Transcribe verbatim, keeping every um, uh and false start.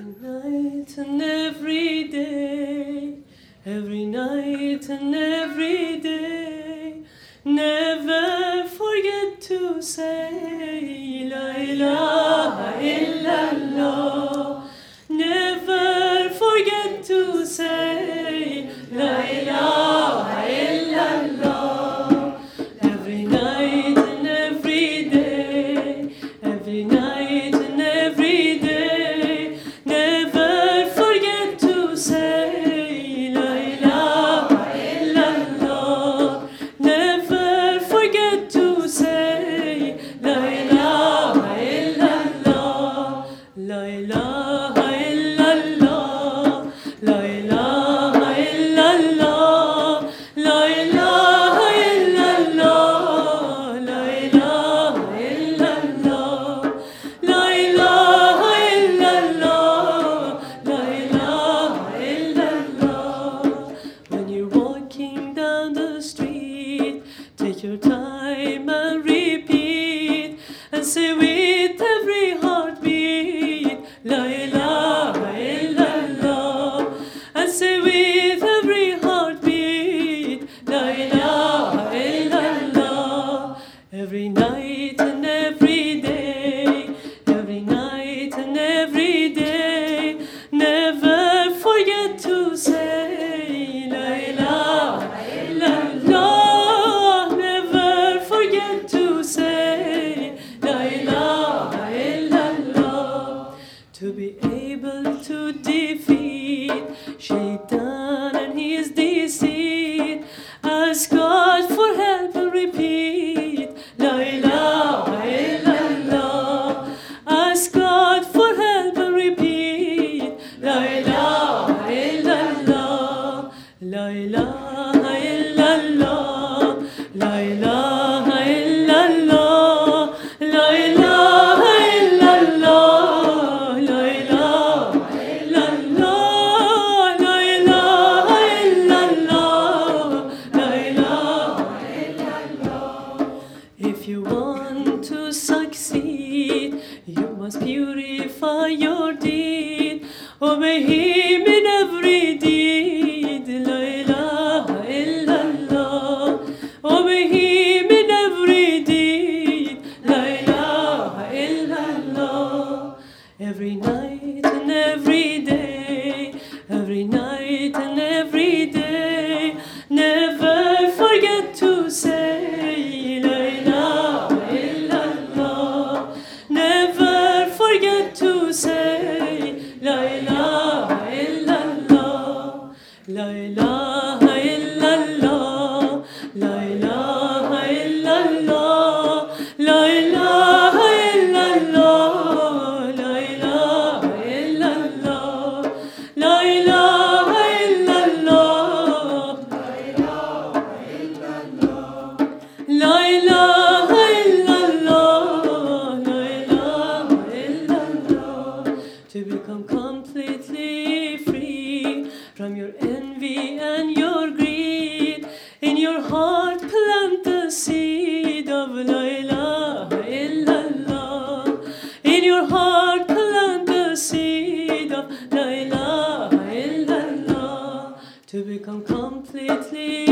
night and every day, every night and every day, never forget to say La ilaha illallah. Never forget to say La ilaha illallah. Every night and every day, every night and every day, never forget to say La ilaha illallah. Never forget to say La ilaha illallah. La ilaha illallah. La ilaha illallah. La ilaha illallah. La ilaha illallah. La ilaha illallah. La ilaha illallah. When you're walking down the street, take your time and repeat and say with every heartbeat La ilaha illallah. And say with every heartbeat La ilaha illallah. Every night and every day, every night and every day, never forget to say La ilaha illallah. Never forget to say La ilaha illallah. To be able to defeat Shaitan and his deceit, ask God for help and repeat La ilaha illallah. Ask God for help and repeat La ilaha illallah. La ilaha illallah. La ilaha illallah. La ilaha illallah. La ilaha illallah. La ilaha illallah. La ilaha illallah. If you want to succeed, you must purify your deed. Obey him in every deed. La ilaha illallah. Obey him in every deed. La ilaha illallah. Every night and every day, every night and every day, never forget to say La ilaha illallah. Never forget to say La ilaha illallah. La ilaha illallah. La ilaha illallah. La ilaha illallah. La ilaha illallah. La ilaha illallah. La ilaha illallah. La ilaha illallah. To become completely free from your envy and your greed, in your heart plant the seed of La ilaha illallah. In your heart plant the seed of La ilaha illallah. To become completely